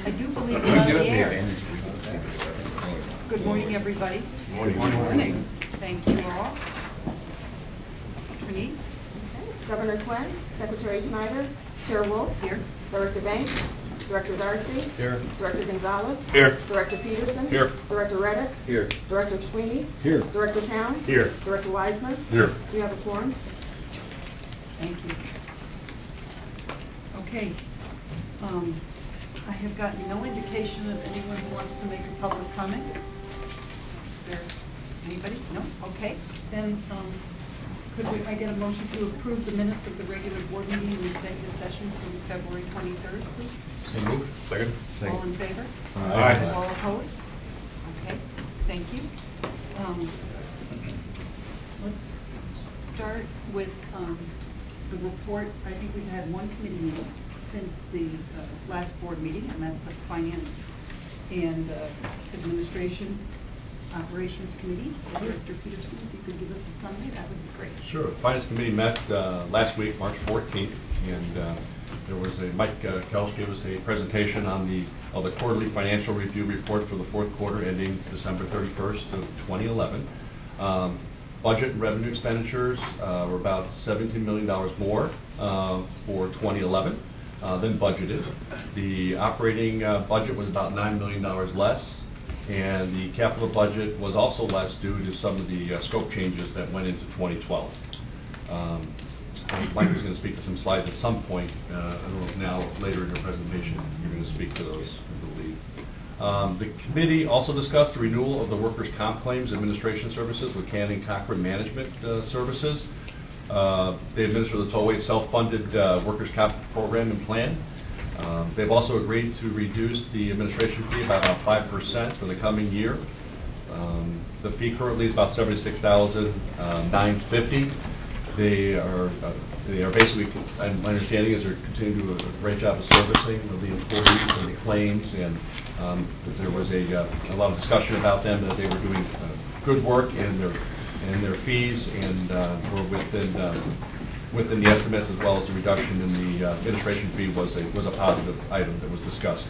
I do believe we're on the air. Good morning, everybody. Morning. Good morning. Thank you all. Trinice? Governor Quinn, Secretary Snyder, Chair Wolf, Here. Director Banks, Director Darcy, Here. Director Gonzalez, Here. Director Peterson, Here. Director Reddick, Here. Director Sweeney, Here. Director Town, Here. Director Wiseman. Here. We have a quorum. Thank you. Okay. I have gotten no indication of anyone who wants to make a public comment. Is there anybody? No? Okay. Then I get a motion to approve the minutes of the regular board meeting and executive session from February 23rd, please? So moved. Second. All in favor? Aye. All opposed? Okay, thank you. Let's start with the report. I think we've had one committee meeting since the last board meeting, and that's the Finance and Administration Operations Committee. Director Peterson, if you could give us a summary, that would be great. Sure. Finance Committee met last week, March 14th, and there was Mike Kelch gave us a presentation on the quarterly financial review report for the fourth quarter ending December 31st of 2011. Budget and revenue expenditures were about $17 million more for 2011 than budgeted. The operating budget was about $9 million less, and the capital budget was also less due to some of the scope changes that went into 2012. Mike is going to speak to some slides at some point. I don't know if now, later in your presentation, you're going to speak to those, I believe. The committee also discussed the renewal of the workers' comp claims administration services with Canning Cochran Management Services. They administer the tollway self-funded workers' comp program and plan. They've also agreed to reduce the administration fee by about 5% for the coming year. The fee currently is about $76,950. They are basically, and my understanding is they're continuing to do a great job of servicing of the employees and the claims, and there was a lot of discussion about them that they were doing good work and their fees, and were within the estimates, as well as the reduction in the administration fee was a positive item that was discussed.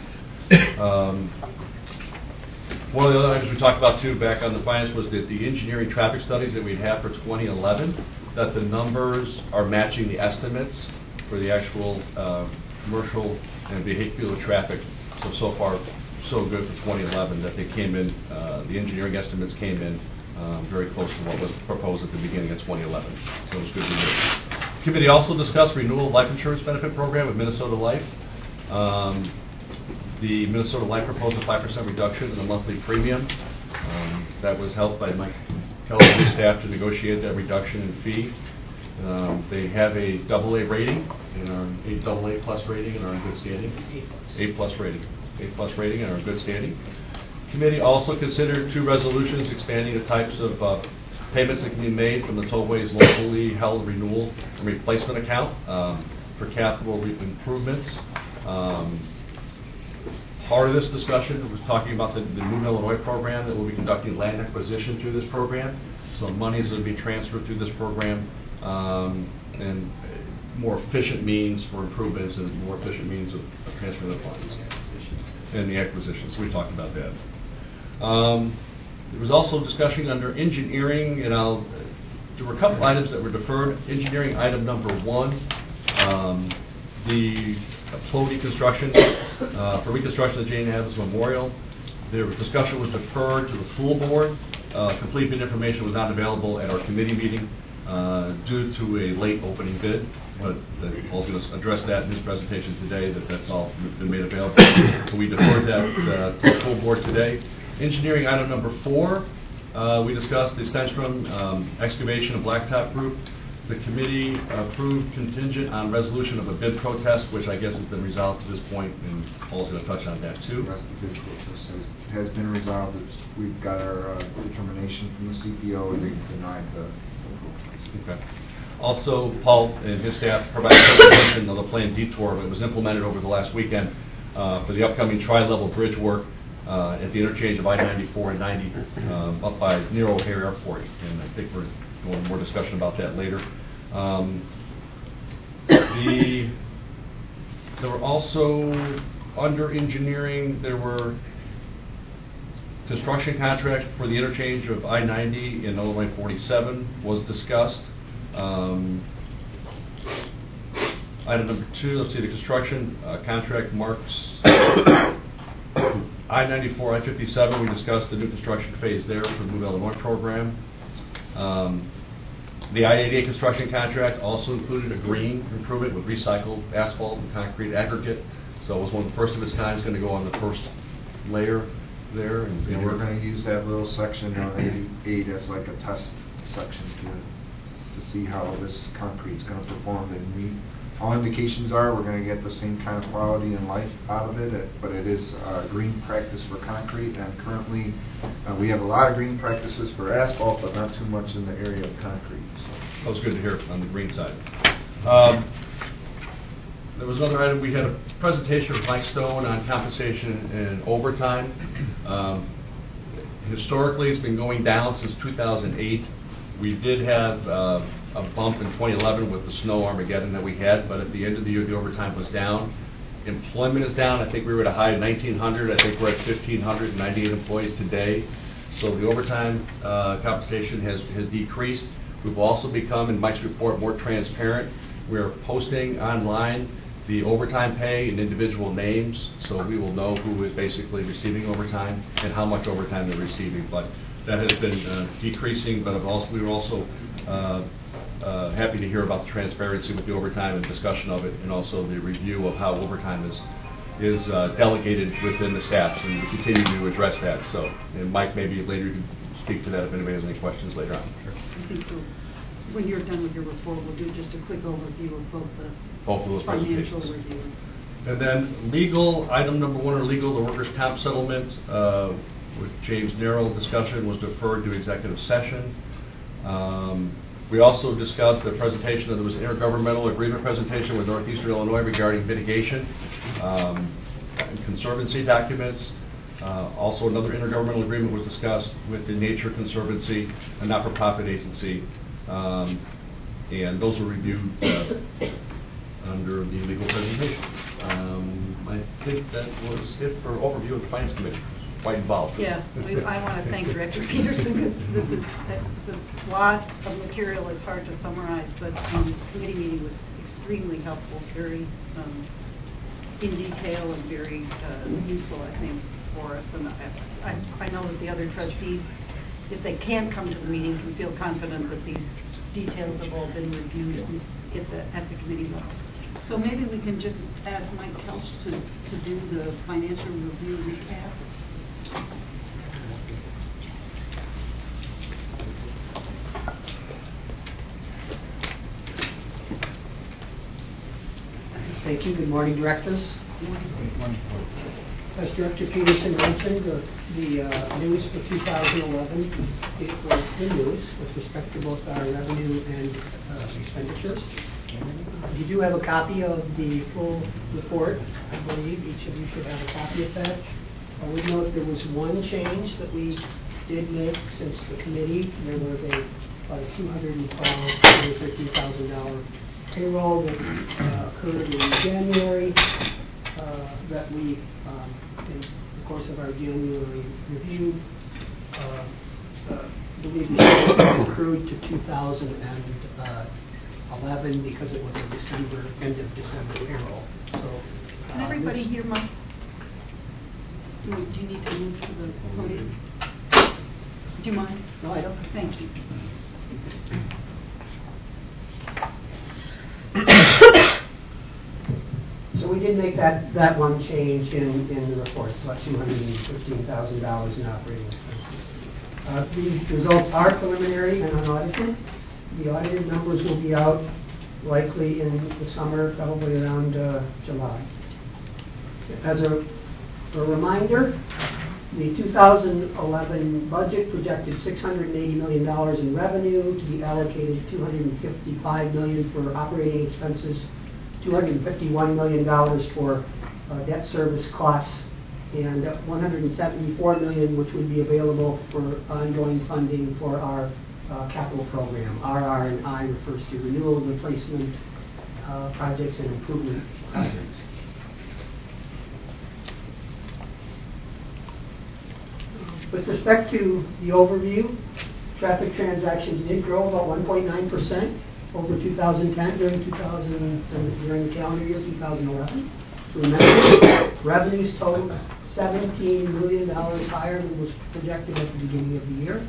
One of the other items we talked about too back on the finance was that the engineering traffic studies that we'd had for 2011, that the numbers are matching the estimates for the actual commercial and vehicular traffic. So far, so good for 2011 that they came in, the engineering estimates came in very close to what was proposed at the beginning of 2011. So it was good to hear. The committee also discussed renewal of life insurance benefit program with Minnesota Life. The Minnesota Life proposed a 5% reduction in the monthly premium. That was helped by Mike Kelly and his staff to negotiate that reduction in fee. They have a AA rating, and are AA plus rating, and are in good standing. A plus rating and are in good standing. Committee also considered two resolutions expanding the types of payments that can be made from the tollway's locally held renewal and replacement account for capital improvements. Part of this discussion was talking about the New Illinois program that will be conducting land acquisition through this program. So monies will be transferred through this program, and more efficient means for improvements and more efficient means of transferring the funds and the acquisition. So we talked about that. There was also discussion under engineering, and there were a couple items that were deferred. Engineering item number 1, the Plody construction, for reconstruction of Jane Addams Memorial. The discussion was deferred to the full board. Complete bid information was not available at our committee meeting due to a late opening bid, but Paul's going to address that in his presentation today, that's all been made available. So we deferred that to the full board today. Engineering item number 4, we discussed the Stenstrom excavation of blacktop group. The committee approved contingent on resolution of a bid protest, which I guess has been resolved to this point, and Paul's going to touch on that too. The rest of the bid protest has been resolved. We've got our determination from the CPO, and they denied the protest. Okay. Also, Paul and his staff provided presentation of the planned detour that was implemented over the last weekend for the upcoming tri-level bridge work at the interchange of I-94 and 90 up by near O'Hare Airport, and I think we're going to more discussion about that later. There were also Under engineering, there were construction contract for the interchange of I-90 and Illinois 47 was discussed. Item number 2, let's see, the construction contract marks I-94, I-57. We discussed the new construction phase there for the Move Illinois program. The I-88 construction contract also included a green improvement with recycled asphalt and concrete aggregate. So it was one of the first of its kind. It's going to go on the first layer there. And we're going to use that little section on 88 as like a test section to see how this concrete is going to perform. And all indications are we're going to get the same kind of quality and life out of it, but it is green practice for concrete, and currently we have a lot of green practices for asphalt, but not too much in the area of concrete. So. That was good to hear on the green side. There was another item. We had a presentation of Mike Stone on compensation and overtime. Historically, it's been going down since 2008. We did have a bump in 2011 with the snow Armageddon that we had, but at the end of the year, the overtime was down. Employment is down. I think we were at a high of 1,900. I think we're at 1,598 employees today. So the overtime compensation has decreased. We've also become, in Mike's report, more transparent. We're posting online the overtime pay in individual names, so we will know who is basically receiving overtime and how much overtime they're receiving. But that has been decreasing, but we were also happy to hear about the transparency with the overtime and discussion of it, and also the review of how overtime is delegated within the staffs, and we continue to address that. So, and Mike, maybe later you can speak to that if anybody has any questions later on. Sure. I think so. When you're done with your report, we'll do just a quick overview of both of those financial presentations. review. And then legal, item number 1 are legal, the workers' comp settlement with James Narrow discussion was deferred to executive session. We also discussed the presentation, there was an intergovernmental agreement presentation with Northeastern Illinois regarding mitigation and conservancy documents. Also another intergovernmental agreement was discussed with the Nature Conservancy, a not-for-profit agency. And those were reviewed under the legal presentation. I think that was it for overview of the Finance Committee. Quite involved. Yeah, I want to thank Director Peterson. This is a lot of material. It's hard to summarize, but the committee meeting was extremely helpful, very in detail and very useful, I think, for us. And I know that the other trustees, if they can't come to the meeting, can feel confident that these details have all been reviewed at the committee level. So maybe we can just ask Mike Kelch to do the financial review recap. Thank you. Good morning, directors. Good morning. As Director Peterson mentioned, the news for 2011 was good news with respect to both our revenue and expenditures. You do have a copy of the full report. I believe each of you should have a copy of that. I would note there was one change that we did make since the committee. There was about a $250,000 payroll that occurred in January that we, in the course of our January review, believe we accrued to 2011 because it was a end of December payroll. So, can everybody hear Mike? Do you need to move to the podium? Do you mind? No, I don't. Thank you. So we did make that one change in the report, about $215,000 in operating expenses. These results are preliminary and unaudited. The audited numbers will be out likely in the summer, probably around July. As a reminder, the 2011 budget projected $680 million in revenue to be allocated $255 million for operating expenses, $251 million for debt service costs, and $174 million which would be available for ongoing funding for our capital program. RR&I refers to renewal, replacement projects and improvement projects. With respect to the overview, traffic transactions did grow about 1.9% over 2010 during the calendar year 2011. So remember, revenues totaled $17 million higher than was projected at the beginning of the year.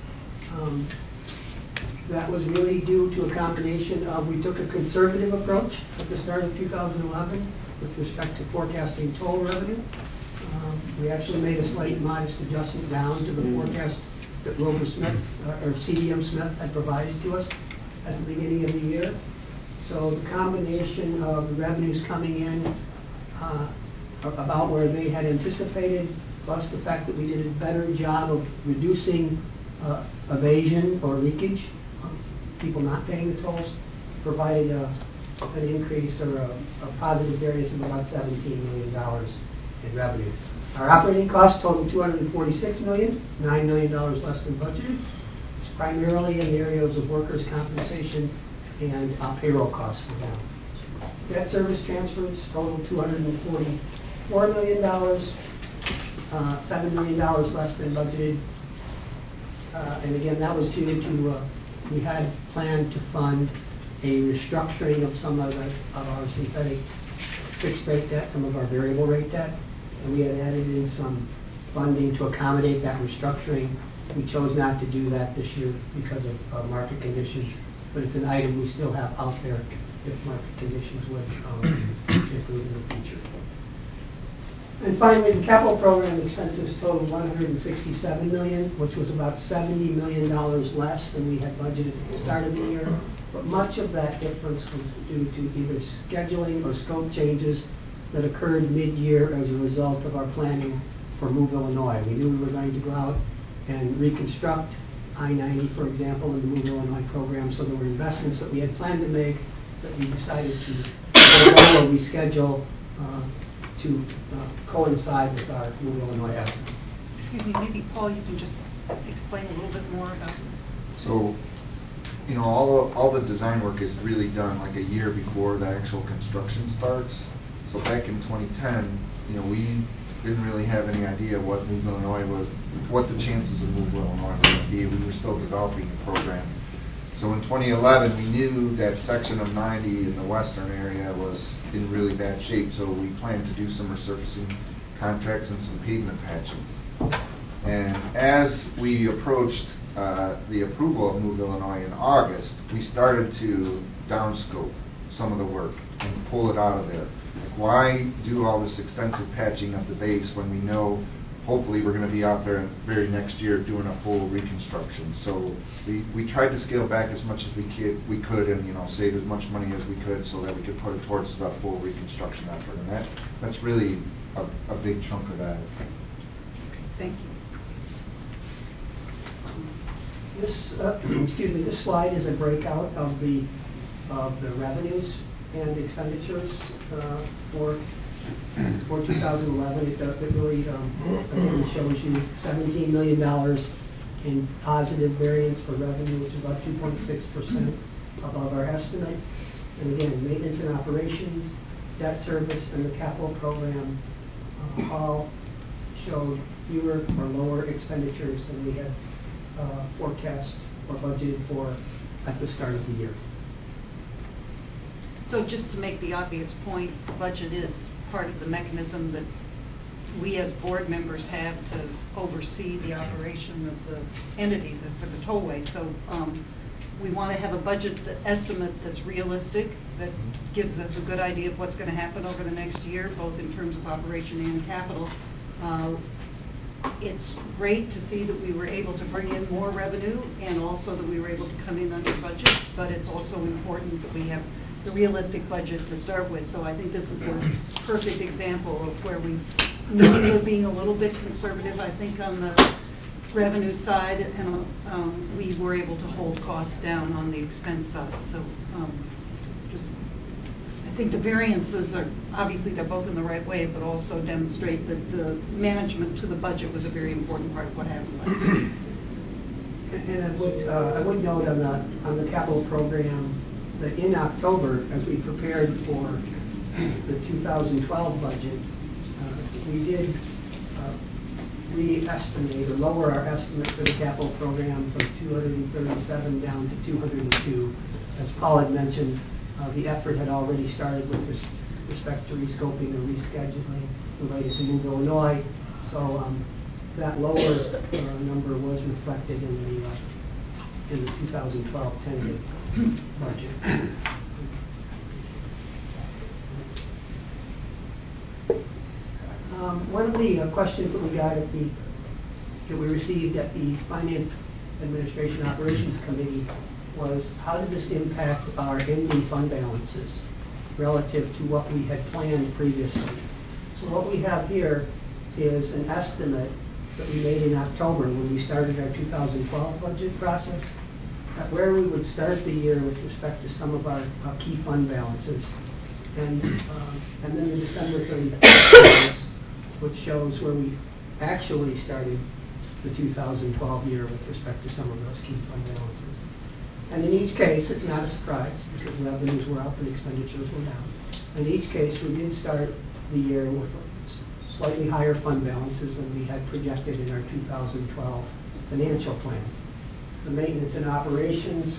That was really due to a combination of, we took a conservative approach at the start of 2011 with respect to forecasting toll revenue. We actually made a slight modest adjustment down to the forecast that Wilbur Smith, or CDM Smith, had provided to us at the beginning of the year. So the combination of the revenues coming in about where they had anticipated, plus the fact that we did a better job of reducing evasion or leakage, people not paying the tolls, provided an increase or a positive variance of about $17 million in revenue. Our operating costs totaled $246 million, $9 million less than budgeted. It's primarily in the areas of workers' compensation and payroll costs were down. Debt service transfers totaled $244 million, $7 million less than budgeted. And again, that was due to we had planned to fund a restructuring of some of our synthetic fixed rate debt, some of our variable rate debt, and we had added in some funding to accommodate that restructuring. We chose not to do that this year because of market conditions, but it's an item we still have out there if market conditions would improve in the future. And finally, the capital program expenses totaled $167 million, which was about $70 million less than we had budgeted at the start of the year. But much of that difference was due to either scheduling or scope changes that occurred mid-year as a result of our planning for Move, Illinois. We knew we were going to go out and reconstruct I-90, for example, in the Move, Illinois program. So there were investments that we had planned to make that we decided to forego or reschedule to coincide with our Move, Illinois effort. Excuse me, maybe Paul, you can just explain a little bit more about it. So, you know, all the design work is really done like a year before the actual construction starts. So back in 2010, you know, we didn't really have any idea what Move, Illinois was, what the chances of Move, Illinois were going to be. We were still developing the program. So in 2011, we knew that section of 90 in the western area was in really bad shape, so we planned to do some resurfacing contracts and some pavement patching. And as we approached the approval of Move, Illinois in August, we started to downscope some of the work and pull it out of there. Like, why do all this extensive patching of the base when we know hopefully we're going to be out there very next year doing a full reconstruction? So we tried to scale back as much as we could and, you know, save as much money as we could so that we could put it towards the full reconstruction effort. And that's really a big chunk of that. Thank you. This slide is a breakout of the revenues and expenditures for 2011. It really again shows you $17 million in positive variance for revenue, which is about 2.6% above our estimate. And again, maintenance and operations, debt service, and the capital program all showed fewer or lower expenditures than we had forecast or budgeted for at the start of the year. So just to make the obvious point, the budget is part of the mechanism that we as board members have to oversee the operation of the entity for the tollway. So we want to have a budget estimate that's realistic, that gives us a good idea of what's going to happen over the next year, both in terms of operation and capital. It's great to see that we were able to bring in more revenue and also that we were able to come in under budget, but it's also important that we have the realistic budget to start with. So I think this is a perfect example of where we knew we were being a little bit conservative, I think, on the revenue side, and we were able to hold costs down on the expense side. So I think the variances are, obviously they're both in the right way, but also demonstrate that the management to the budget was a very important part of what happened last year. And I would note on the capital program that in October, as we prepared for the 2012 budget, we did re-estimate or lower our estimate for the capital program from 237 down to 202. As Paul had mentioned, the effort had already started with respect to rescoping or rescheduling related to Move Illinois. So that lower number was reflected in the 2012 tentative budget. One of the questions that we received at the Finance Administration Operations Committee was, how did this impact our ending fund balances relative to what we had planned previously? So what we have here is an estimate that we made in October when we started our 2012 budget process, at where we would start the year with respect to some of our key fund balances, and then the December 31st, which shows where we actually started the 2012 year with respect to some of those key fund balances. And in each case, it's not a surprise, because revenues were up and expenditures were down. In each case, we did start the year with slightly higher fund balances than we had projected in our 2012 financial plan. The maintenance and operations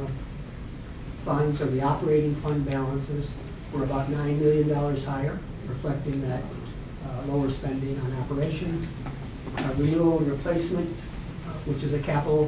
funds, or the operating fund balances, were about $9 million higher, reflecting that lower spending on operations. Renewal and replacement, which is a capital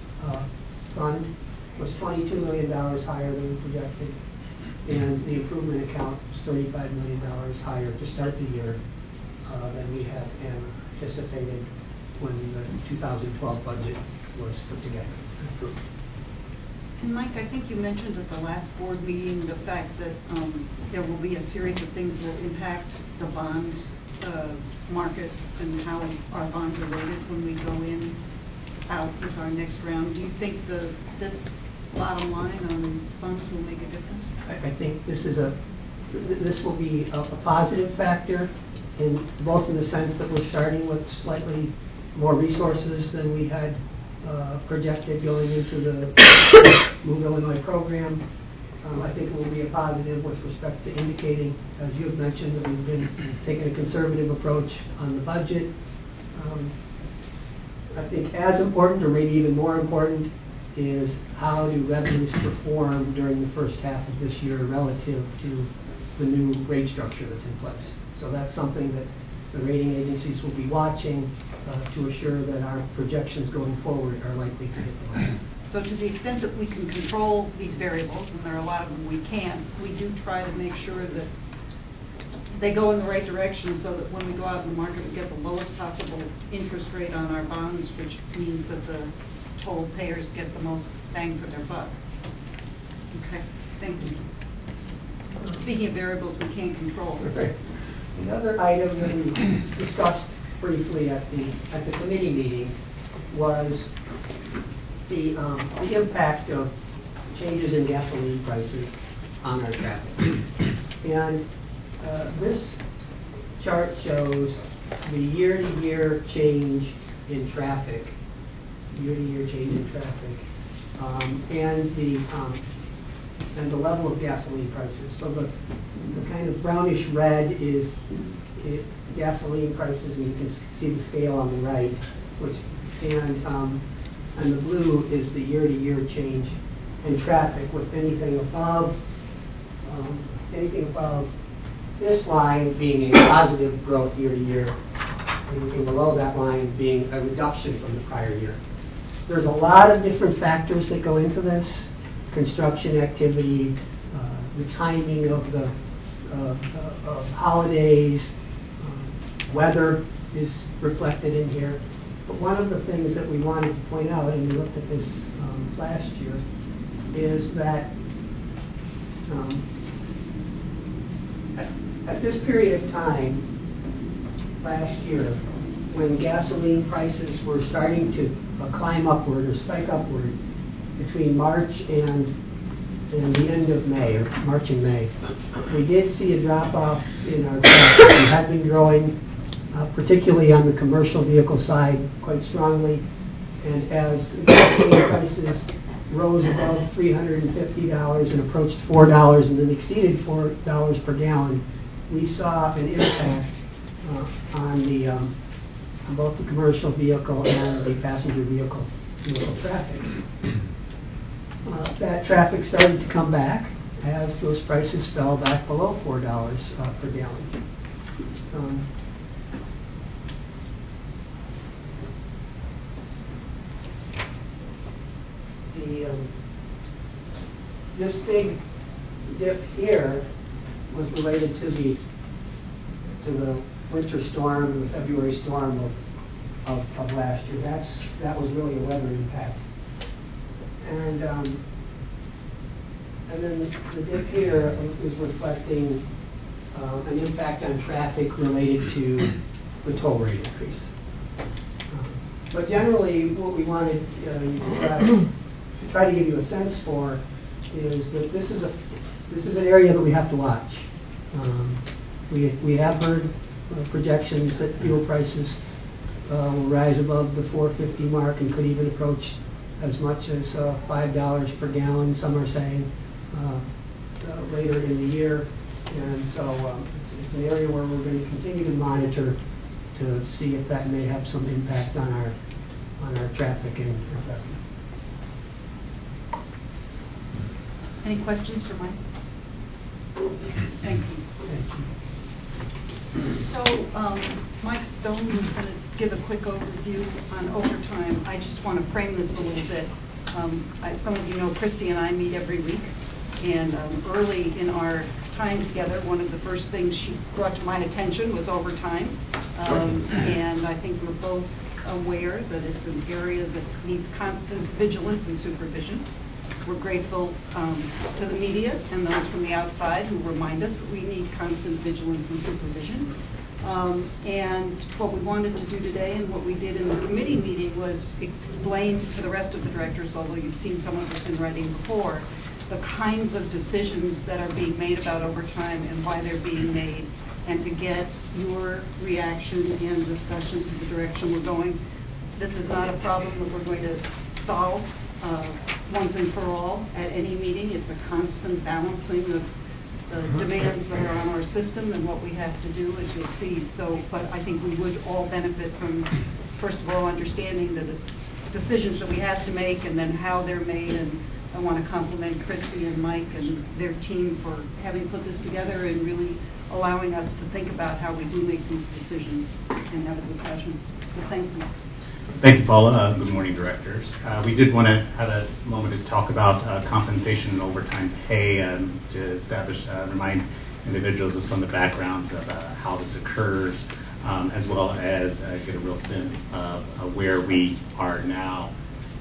fund, was $22 million higher than we projected, and the improvement account was $35 million higher to start the year than we had anticipated when the 2012 budget was put together and approved. And Mike, I think you mentioned at the last board meeting the fact that there will be a series of things that will impact the bond market and how our bonds are rated when we go out with our next round. Do you think this bottom line on these funds will make a difference? I think this will be a positive factor, in both in the sense that we're starting with slightly more resources than we had projected going into the Move Illinois program. I think it will be a positive with respect to indicating, as you've mentioned, that we've been taking a conservative approach on the budget. I think as important, or maybe even more important, is how do revenues perform during the first half of this year relative to the new rate structure that's in place. So that's something that the rating agencies will be watching to assure that our projections going forward are likely to hit the mark. So to the extent that we can control these variables, and there are a lot of them we can, we do try to make sure that they go in the right direction so that when we go out in the market, we get the lowest possible interest rate on our bonds, which means that the total payers get the most bang for their buck. Okay, thank you. Speaking of variables we can't control. Okay. Another item that we discussed briefly at the committee meeting was the impact of changes in gasoline prices on our traffic. And this chart shows the year-to-year change in traffic, and the level of gasoline prices. So the kind of brownish red is gasoline prices, and you can see the scale on the right, and the blue is the year-to-year change in traffic, with anything above this line being a positive growth year-to-year, anything below that line being a reduction from the prior year. There's a lot of different factors that go into this: construction activity, the timing of the holidays, weather is reflected in here. But one of the things that we wanted to point out, and we looked at this last year, is that at this period of time last year, when gasoline prices were starting to climb upward or spike upward between March and the end of May, or March and May, we did see a drop-off in our traffic. We had been growing, particularly on the commercial vehicle side, quite strongly. And as gasoline prices rose above $350 and approached $4 and then exceeded $4 per gallon, we saw an impact both the commercial vehicle and the passenger vehicle traffic. That traffic started to come back as those prices fell back below $4 per gallon. This big dip here was related to the winter storm, the February storm of last year. That was really a weather impact. And then the dip here is reflecting an impact on traffic related to the toll rate increase. But generally, what we wanted to try to give you a sense for is that this is an area that we have to watch. We have heard projections that fuel prices will rise above the $4.50 mark and could even approach as much as $5 per gallon. Some are saying later in the year, and so it's an area where we're going to continue to monitor to see if that may have some impact on our traffic and revenue. Any questions for Mike? Thank you. Thank you. So, Mike Stone was going to give a quick overview on overtime. I just want to frame this a little bit. Some of you know Christy and I meet every week, and early in our time together, one of the first things she brought to my attention was overtime. And I think we're both aware that it's an area that needs constant vigilance and supervision. We're grateful to the media and those from the outside who remind us that we need constant vigilance and supervision. And what we wanted to do today and what we did in the committee meeting was explain to the rest of the directors, although you've seen some of this in writing before, the kinds of decisions that are being made about overtime and why they're being made, and to get your reaction and discussion to the direction we're going. This is not a problem that we're going to solve once and for all at any meeting. It's a constant balancing of the demands that are on our system and what we have to do, as you'll see. So, but I think we would all benefit from, first of all, understanding the decisions that we have to make and then how they're made. And I want to compliment Christy and Mike and their team for having put this together and really allowing us to think about how we do make these decisions and have a discussion. So thank you. Thank you, Paula. Good morning, directors. We did want to have a moment to talk about compensation and overtime pay to establish, remind individuals of some of the backgrounds of how this occurs, as well as get a real sense of where we are now.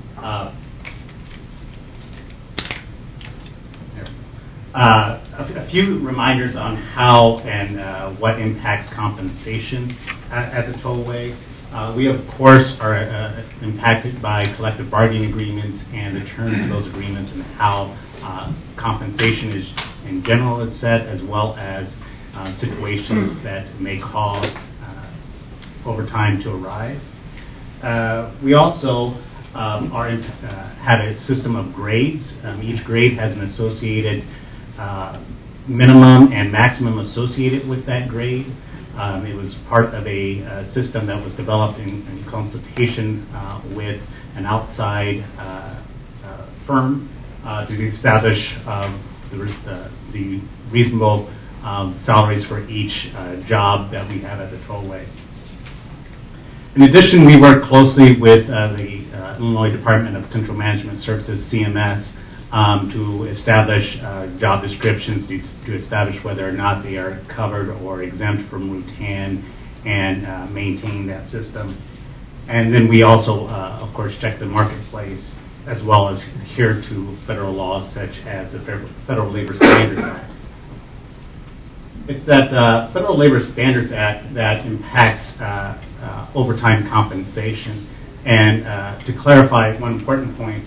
A few reminders on how and what impacts compensation at the tollway. We, of course, are impacted by collective bargaining agreements and the terms of those agreements and how compensation is, in general, is set, as well as situations that may cause overtime to arise. We also have a system of grades. Each grade has an associated minimum and maximum associated with that grade. It was part of a system that was developed in consultation with an outside firm to establish the reasonable salaries for each job that we have at the tollway. In addition, we work closely with the Illinois Department of Central Management Services, CMS, to establish job descriptions, to establish whether or not they are covered or exempt from RUTAN and maintain that system. And then we also, of course, check the marketplace as well as adhere to federal laws such as the Federal Labor Standards Act. It's that Federal Labor Standards Act that impacts overtime compensation. And to clarify one important point,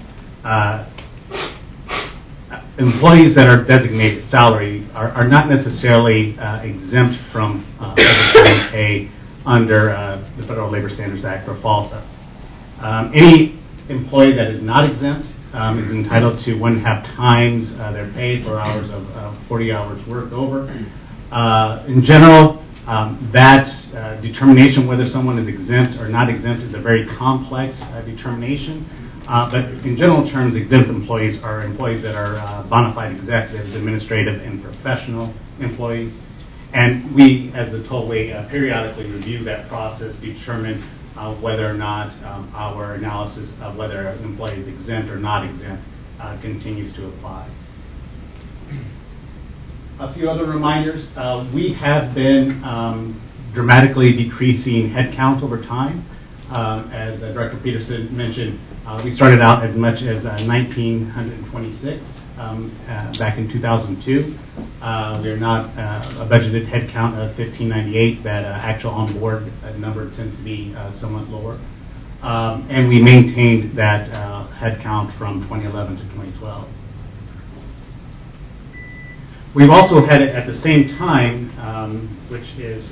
employees that are designated salary are not necessarily exempt from overtime pay under the Federal Labor Standards Act or FALSA. Any employee that is not exempt is entitled to 1.5 times their pay for hours of 40 hours worked over. In general, That determination whether someone is exempt or not exempt is a very complex determination. But in general terms, exempt employees are employees that are bona fide executives, administrative, and professional employees. And we, as the Tollway, periodically review that process, determine whether or not our analysis of whether an employee is exempt or not exempt continues to apply. A few other reminders. We have been dramatically decreasing headcount over time. As Director Peterson mentioned, we started out as much as 1,926 back in 2002. We are not a budgeted headcount of 1,598. That actual on-board number tends to be somewhat lower. And we maintained that headcount from 2011 to 2012. We've also had it at the same time, which is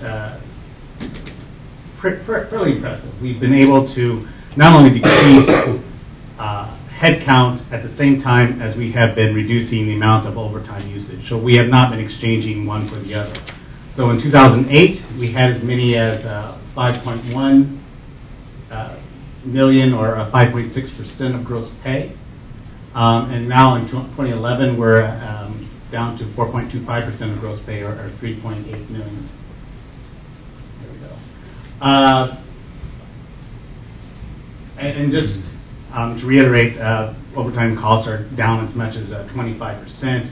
fairly impressive. We've been able to not only decrease headcount at the same time as we have been reducing the amount of overtime usage. So we have not been exchanging one for the other. So in 2008, we had as many as 5.1 million, or 5.6% of gross pay. And now in 2011, we're down to 4.25% of gross pay, or 3.8 million. There we go. And just to reiterate, overtime costs are down as much as 25%.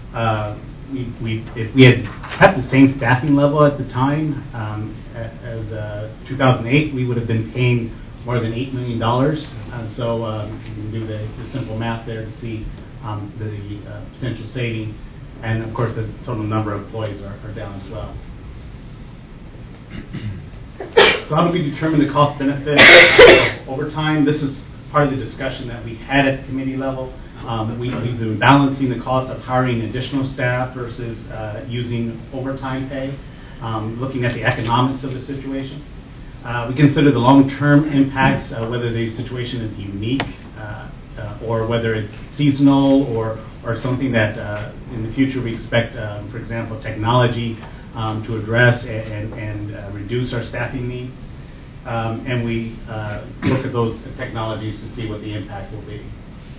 If we had kept the same staffing level at the time as 2008, we would have been paying more than $8 million. So you can do the simple math there to see the potential savings. And of course, the total number of employees are down as well. So how do we determine the cost benefit of overtime? This is part of the discussion that we had at the committee level. We've been balancing the cost of hiring additional staff versus using overtime pay, looking at the economics of the situation. We consider the long-term impacts, whether the situation is unique or whether it's seasonal or something that in the future we expect, for example, technology to address and reduce our staffing needs. And we look at those technologies to see what the impact will be.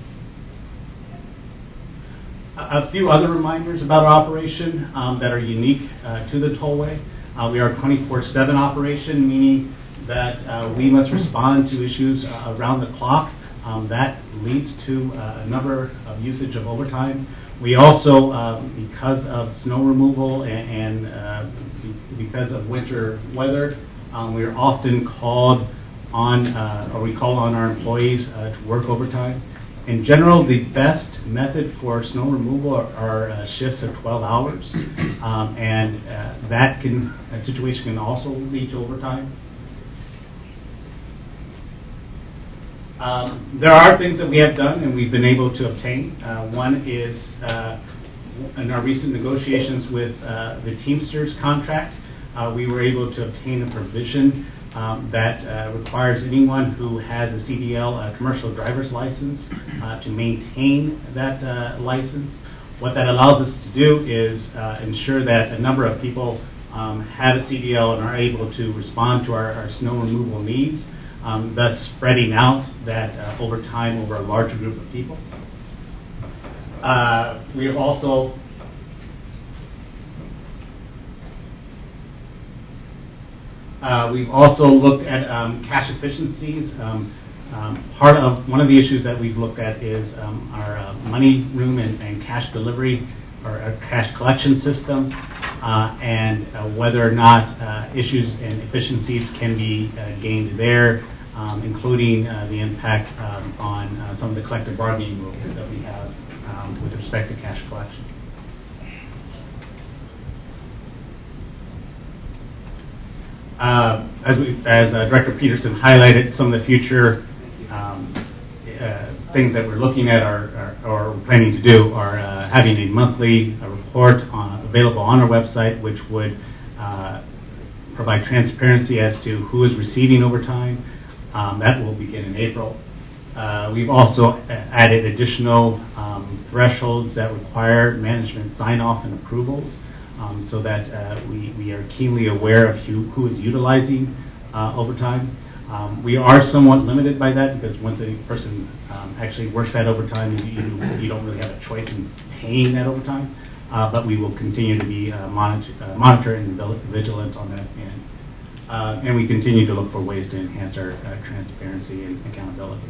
A few other reminders about our operation that are unique to the Tollway. We are a 24/7 operation, meaning that we must respond to issues around the clock. That leads to a number of usage of overtime. We also, because of snow removal and because of winter weather, we are often called on, or we call on our employees to work overtime. In general, the best method for snow removal are shifts of 12 hours, and that situation can also lead to overtime. There are things that we have done and we've been able to obtain. One is in our recent negotiations with the Teamsters contract, we were able to obtain a provision that requires anyone who has a CDL, a commercial driver's license, to maintain that license. What that allows us to do is ensure that a number of people have a CDL and are able to respond to our snow removal needs, thus spreading out that overtime over a larger group of people. We have also we've also looked at cash efficiencies. One of the issues that we've looked at is our money room and cash delivery, or a cash collection system, and whether or not issues and efficiencies can be gained there, including the impact on some of the collective bargaining rules that we have with respect to cash collection. As Director Peterson highlighted, some of the future things that we're looking at or planning to do are having a monthly report available on our website, which would provide transparency as to who is receiving overtime. That will begin in April. We've also added additional thresholds that require management sign-off and approvals so that we are keenly aware of who is utilizing overtime. We are somewhat limited by that because once a person actually works that overtime, you don't really have a choice in paying that overtime. But we will continue to be monitoring and vigilant on that end. And we continue to look for ways to enhance our transparency and accountability.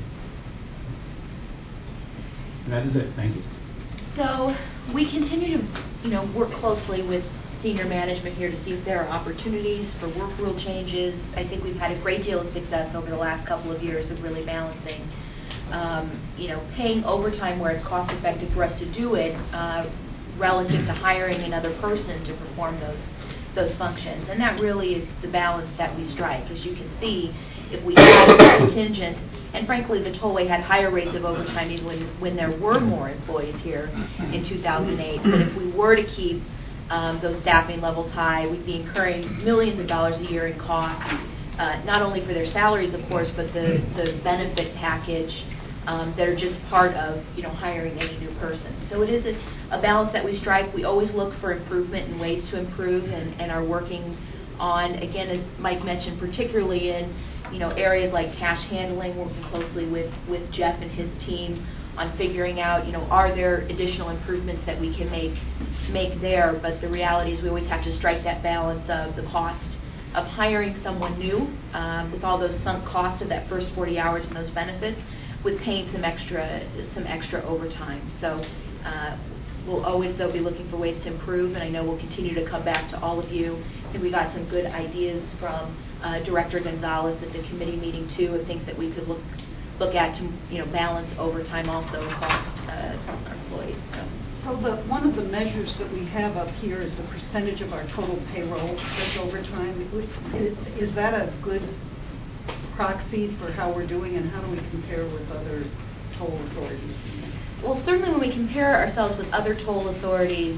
And that is it. Thank you. So we continue to, work closely with senior management here to see if there are opportunities for work rule changes. I think we've had a great deal of success over the last couple of years of really balancing, paying overtime where it's cost effective for us to do it relative to hiring another person to perform those functions. And that really is the balance that we strike. As you can see, if we had a contingent, and frankly the tollway had higher rates of overtime even when there were more employees here in 2008, but if we were to keep those staffing levels high, we'd be incurring millions of dollars a year in costs, not only for their salaries, of course, but the benefit package that are just part of hiring any new person. So it is a balance that we strike. We always look for improvement and ways to improve, and are working on, again, as Mike mentioned, particularly in areas like cash handling, working closely with Jeff and his team on figuring out, are there additional improvements that we can make there. But the reality is we always have to strike that balance of the cost of hiring someone new with all those sunk costs of that first 40 hours and those benefits, with paying some extra overtime. So we'll always, though, be looking for ways to improve, and I know we'll continue to come back to all of you. I think we got some good ideas from Director Gonzalez at the committee meeting too, of things that we could look at to balance overtime also across our employees. So one of the measures that we have up here is the percentage of our total payroll that's overtime. Is that a good proxy for how we're doing, and how do we compare with other toll authorities? Well, certainly when we compare ourselves with other toll authorities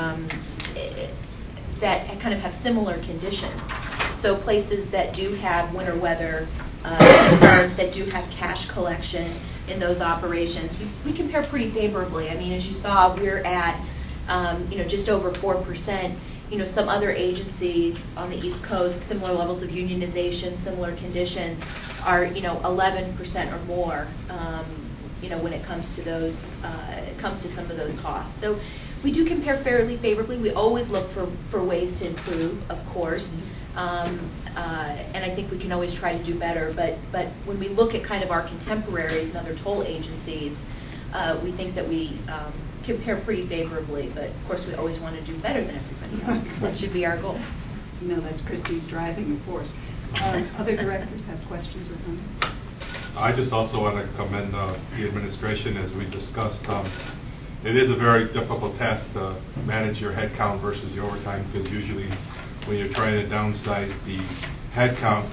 that kind of have similar conditions, so places that do have winter weather concerns, that do have cash collection in those operations, we compare pretty favorably. I mean, as you saw, we're at just over 4%. Some other agencies on the East Coast, similar levels of unionization, similar conditions, are 11% or more. When it comes to those, some of those costs. So we do compare fairly favorably. We always look for ways to improve, of course, and I think we can always try to do better. But when we look at kind of our contemporaries and other toll agencies, we think that we compare pretty favorably. But of course, we always want to do better than everybody else. That should be our goal. That's Christie's driving force. Other directors have questions or comments? I just also want to commend the administration, as we discussed. It is a very difficult task to manage your head count versus your overtime, because usually when you're trying to downsize the head count,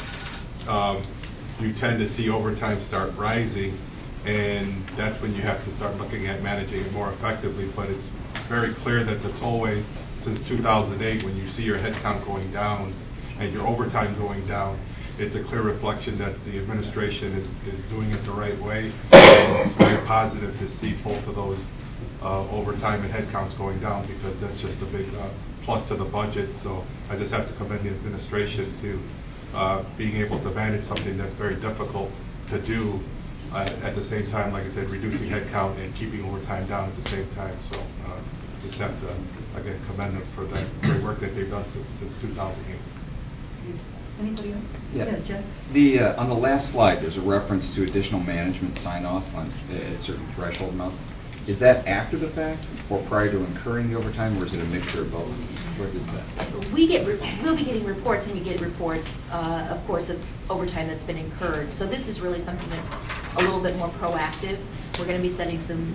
you tend to see overtime start rising, and that's when you have to start looking at managing it more effectively. But it's very clear that the tollway, since 2008, when you see your head count going down and your overtime going down, it's a clear reflection that the administration is doing it the right way. And it's very positive to see both of those overtime and headcounts going down, because that's just a big plus to the budget. So I just have to commend the administration to being able to manage something that's very difficult to do at the same time, like I said, reducing headcount and keeping overtime down at the same time. So just have to, again, commend them for that great work that they've done since 2008. Anybody else? Yeah. Jeff? On the last slide, there's a reference to additional management sign-off on certain threshold amounts. Is that after the fact, or prior to incurring the overtime, or is it a mixture of both? What is that? We'll be getting reports, and we get reports, of course, of overtime that's been incurred. So this is really something that's a little bit more proactive. We're going to be setting some,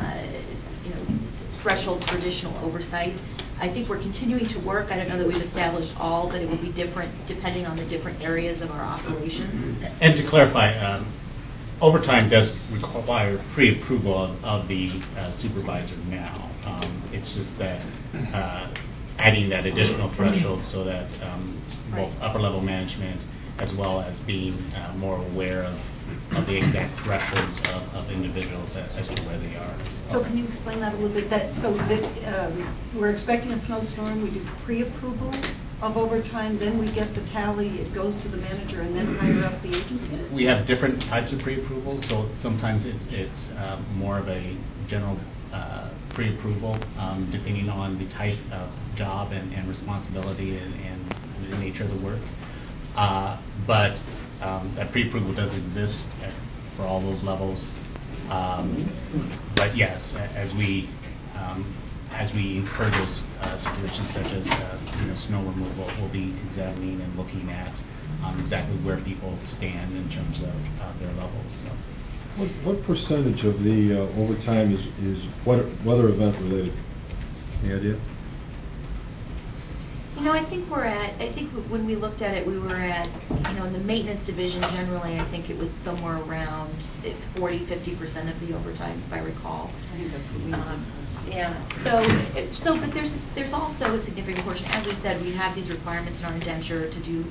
thresholds for additional oversight. I think we're continuing to work. I don't know that we've established all, but it will be different depending on the different areas of our operations. And to clarify, overtime does require pre-approval of the supervisor now. It's just that adding that additional threshold so that both upper-level management as well as being more aware of the exact thresholds of individuals as to where they are. So can you explain that a little bit? We're expecting a snowstorm, we do pre-approval of overtime, then we get the tally, it goes to the manager, and then hire up the agency? We have different types of pre-approvals, so sometimes it's more of a general pre-approval, depending on the type of job and responsibility and the nature of the work. But that pre-approval does exist for all those levels. But yes, as we incur those situations such as snow removal, we'll be examining and looking at exactly where people stand in terms of their levels. So. What percentage of the overtime is weather event related? Any idea? I think when we looked at it, we were at, in the maintenance division generally, I think it was somewhere around 40-50% of the overtime, if I recall. I think that's what we but there's also a significant portion. As we said, we have these requirements in our indenture to do,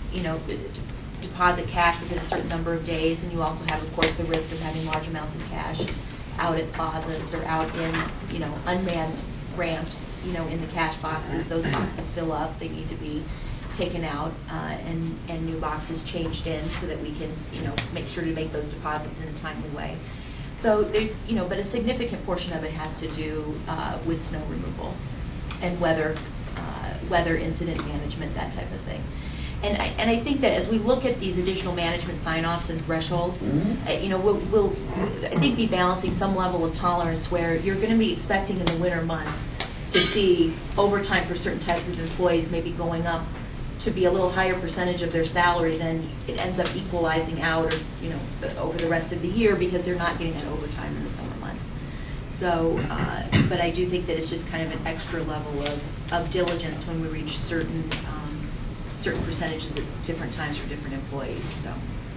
deposit cash within a certain number of days, and you also have, of course, the risk of having large amounts of cash out at plazas or out in, unmanned ramps, in the cash boxes. Those boxes fill up; they need to be taken out and new boxes changed in so that we can, make sure to make those deposits in a timely way. So there's, but a significant portion of it has to do with snow removal and weather incident management, that type of thing. And I think that as we look at these additional management sign-offs and thresholds, we'll I think be balancing some level of tolerance where you're going to be expecting in the winter months to see overtime for certain types of employees maybe going up to be a little higher percentage of their salary, then it ends up equalizing out, or over the rest of the year because they're not getting that overtime in the summer months. So, but I do think that it's just kind of an extra level of diligence when we reach certain percentages at different times for different employees. So,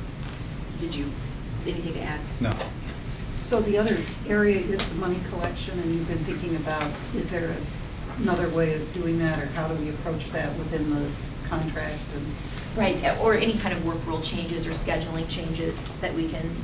anything to add? No. So the other area is the money collection, and you've been thinking about, is there another way of doing that, or how do we approach that within the contract? Right, or any kind of work rule changes or scheduling changes that we can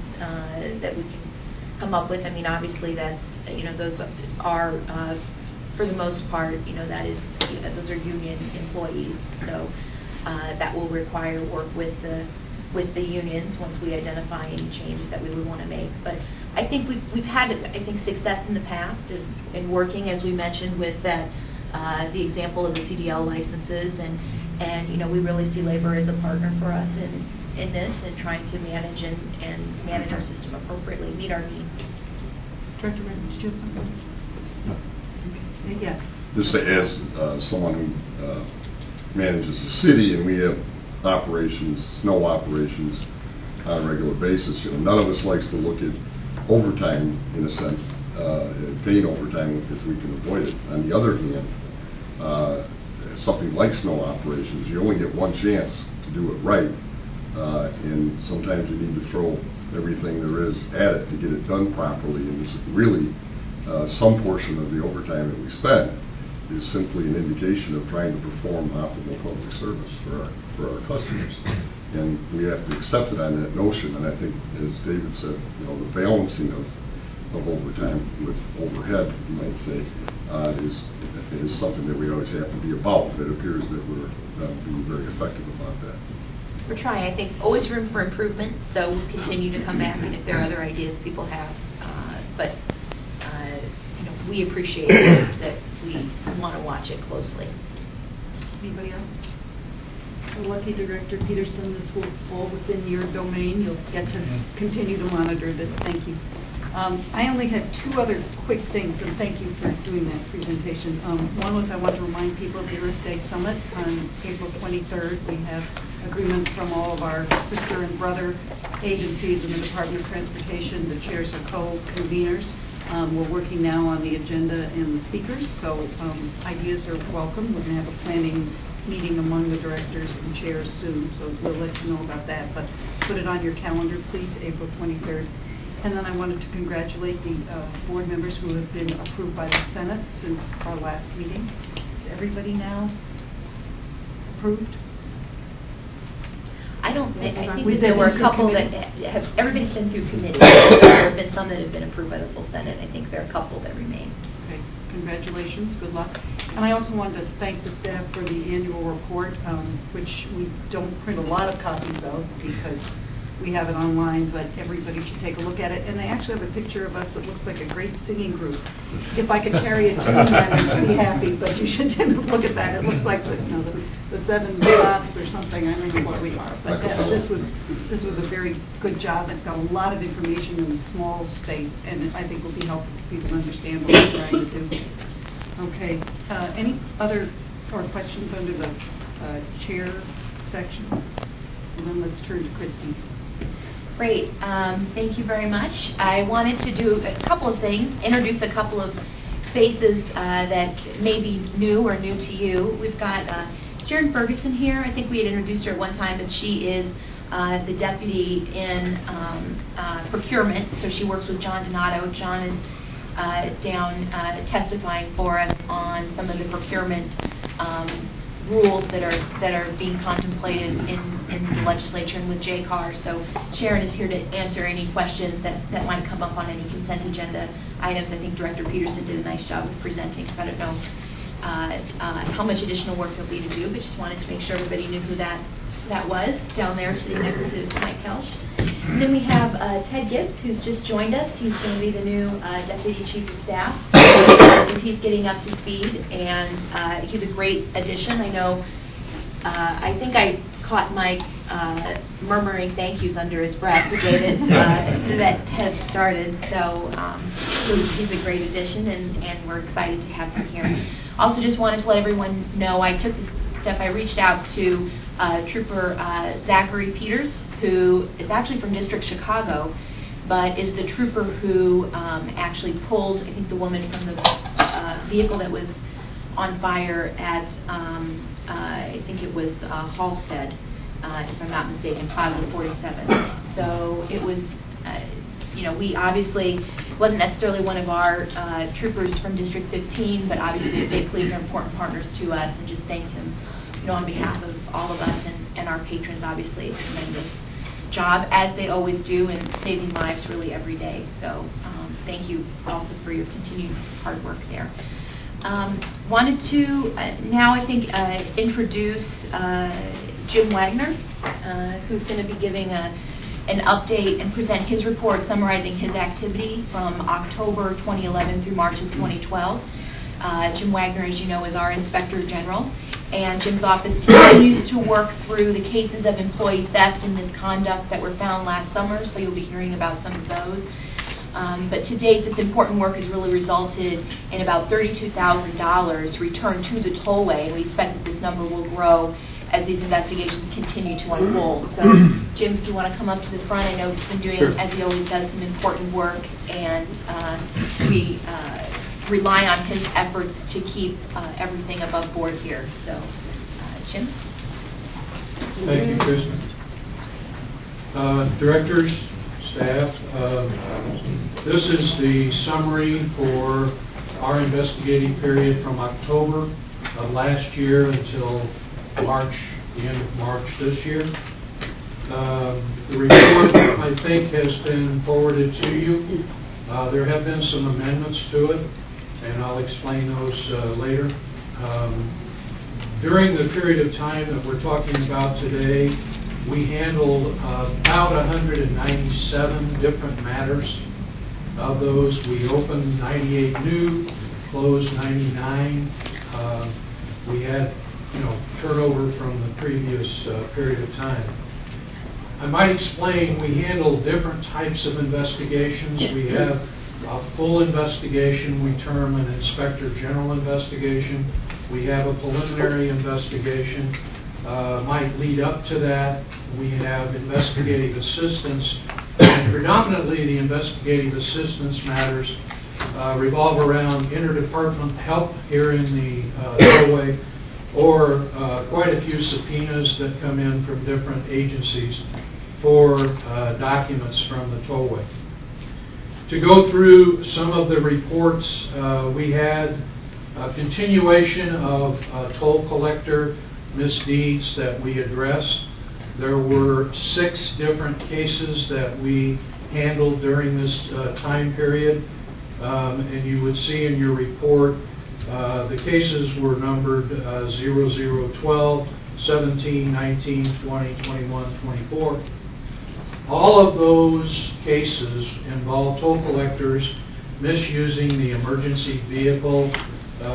come up with. I mean, obviously that's, those are for the most part, that is, those are union employees, so that will require work with the unions once we identify any changes that we would want to make. But I think we've had success in the past in working, as we mentioned, with that the example of the CDL licenses, and we really see labor as a partner for us in this, and trying to manage and manage our system appropriately, meet our needs. Director Redmond, did you have something? No. Okay. Yes. Just as someone who manages the city, and we have operations, snow operations on a regular basis, none of us likes to look at overtime, in a sense, paying overtime if we can avoid it. On the other hand, something like snow operations, you only get one chance to do it right, and sometimes you need to throw everything there is at it to get it done properly. And this is really some portion of the overtime that we spend is simply an indication of trying to perform optimal public service for our customers. And we have to accept it on that notion. And I think, as David said, the balancing of overtime with overhead, you might say, is something that we always have to be about. It appears that we're being very effective about that. We're trying. I think always room for improvement, so we'll continue to come back, and if there are other ideas people have. But we appreciate that we want to watch it closely. Anybody else? Well, lucky Director Peterson, this will fall within your domain. You'll get to continue to monitor this. Thank you. I only had two other quick things, and thank you for doing that presentation. One was I want to remind people of the Earth Day Summit on April 23rd. We have agreements from all of our sister and brother agencies in the Department of Transportation. The chairs are co-conveners. We're working now on the agenda and the speakers, so ideas are welcome. We're going to have a planning meeting among the directors and chairs soon, so we'll let you know about that. But put it on your calendar, please, April 23rd. And then I wanted to congratulate the board members who have been approved by the Senate since our last meeting. Is everybody now approved? I don't think, I think Was that there that were in a through couple that committee? have, everybody's been through committee. There have been some that have been approved by the full Senate. I think there are a couple that remain. Okay, congratulations, good luck. And I also wanted to thank the staff for the annual report, which we don't print a lot of copies of because we have it online, but everybody should take a look at it. And they actually have a picture of us that looks like a great singing group. If I could carry it to them, I'd be happy, but you should look at that. It looks like the seven dots or something. I don't know what we are. But this was a very good job. It's got a lot of information in a small space, and I think will be helpful for people to understand what we're trying to do. Okay. Any other or questions under the chair section? And then let's turn to Christy. Great. Thank you very much. I wanted to do a couple of things, introduce a couple of faces that may be new or new to you. We've got Sharon Ferguson here. I think we had introduced her at one time, but she is the deputy in procurement. So she works with John Donato. John is down testifying for us on some of the procurement rules that are being contemplated in the legislature and with JCAR. So Sharon is here to answer any questions that might come up on any consent agenda items. I think Director Peterson did a nice job of presenting, so I don't know how much additional work there'll be to do, but just wanted to make sure everybody knew who that was down there sitting next to Mike Kelch. And then we have Ted Gibbs, who's just joined us. He's going to be the new Deputy Chief of Staff. And he's getting up to speed, and he's a great addition. I know, I think I caught Mike murmuring thank yous under his breath the day that Ted started. So he's a great addition, and we're excited to have him here. Also just wanted to let everyone know I took this step. I reached out to Trooper Zachary Peters, who is actually from District Chicago, but is the trooper who actually pulled, I think, the woman from the vehicle that was on fire at, I think it was Halstead, if I'm not mistaken, Plaza 47. So it was, we obviously wasn't necessarily one of our troopers from District 15, but obviously State Police are important partners to us, and just thanked him, on behalf of all of us and our patrons. Obviously, a tremendous job, as they always do, in saving lives really every day. So thank you also for your continued hard work there. Wanted to now, I think, introduce Jim Wagner, who's going to be giving an update and present his report summarizing his activity from October 2011 through March of 2012. Jim Wagner, as you know, is our Inspector General, and Jim's office continues to work through the cases of employee theft and misconduct that were found last summer, so you'll be hearing about some of those. But to date, this important work has really resulted in about $32,000 returned to the tollway, and we expect that this number will grow as these investigations continue to unfold. So, Jim, if you want to come up to the front, I know he's been doing, as he always does, some important work, and we rely on his efforts to keep everything above board here. So, Jim? Thank you, Kristen. Directors, staff, this is the summary for our investigating period from October of last year until March, the end of March this year. The report, I think, has been forwarded to you. There have been some amendments to it, and I'll explain those later. During the period of time that we're talking about today, we handled about 197 different matters. Of those, we opened 98 new, closed 99. We had, turnover from the previous period of time. I might explain, we handle different types of investigations. We have a full investigation, we term an Inspector General investigation. We have a preliminary investigation. Might lead up to that. We have investigative assistance. And predominantly, the investigative assistance matters revolve around interdepartment help here in the tollway, or quite a few subpoenas that come in from different agencies for documents from the tollway. To go through some of the reports, we had a continuation of toll collector misdeeds that we addressed. There were 6 different cases that we handled during this time period. And you would see in your report, the cases were numbered 0012, 17, 19, 20, 21, 24. All of those cases involve toll collectors misusing the emergency vehicle